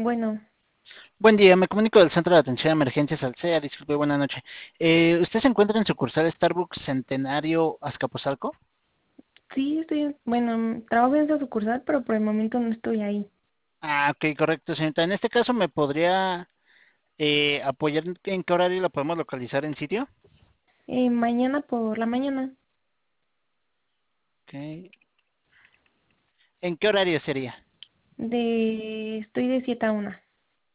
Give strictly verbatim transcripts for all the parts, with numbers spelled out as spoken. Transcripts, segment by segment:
Bueno, Buen día, me comunico del Centro de Atención a Emergencias Alsea. Disculpe, buena noche. Eh, ¿usted se encuentra en sucursal Starbucks Centenario Azcapotzalco? sí, estoy, bueno, mm, trabajo en esa sucursal, pero por el momento no estoy ahí. Ah, ok, correcto, señorita. En este caso, ¿me podría eh, apoyar en en qué horario la podemos localizar en sitio? Eh, mañana por la mañana, Ok. ¿En qué horario sería? de, estoy de siete a una.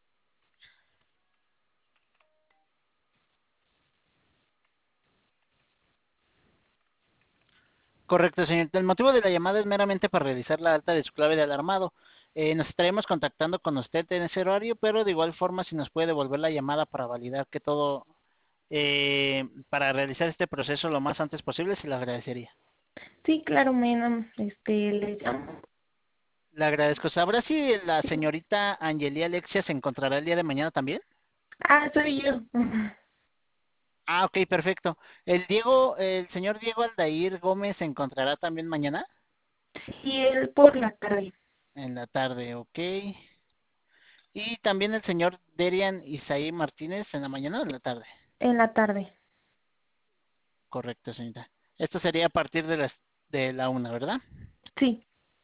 Correcto, señorita. El motivo de la llamada es meramente para realizar la alta de su clave de alarmado. Eh, nos estaremos contactando con usted en ese horario, pero de igual forma, si nos puede devolver la llamada para validar que todo, eh, para realizar este proceso lo más antes posible, se lo agradecería. Sí, claro, mañana, este, les llamo. Le agradezco. ¿Sabrá si la Sí. señorita Angelia Alexia se encontrará el día de mañana también? Ah, soy yo. Ah, ok, perfecto. ¿El Diego, el señor Diego Aldair Gómez se encontrará también mañana? Sí, él por la tarde, En la tarde, ok. Y también el señor Derian Isaí Martínez en la mañana o en la tarde. en la tarde. Correcto, señorita. Esto sería a partir de las de la una, ¿verdad? Sí,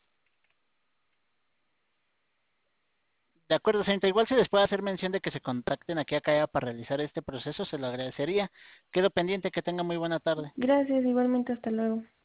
De acuerdo, señorita. Igual si les puede hacer mención de que se contacten aquí a Calla para realizar este proceso, se lo agradecería. Quedo pendiente, que tenga muy buena tarde. gracias, igualmente, hasta luego.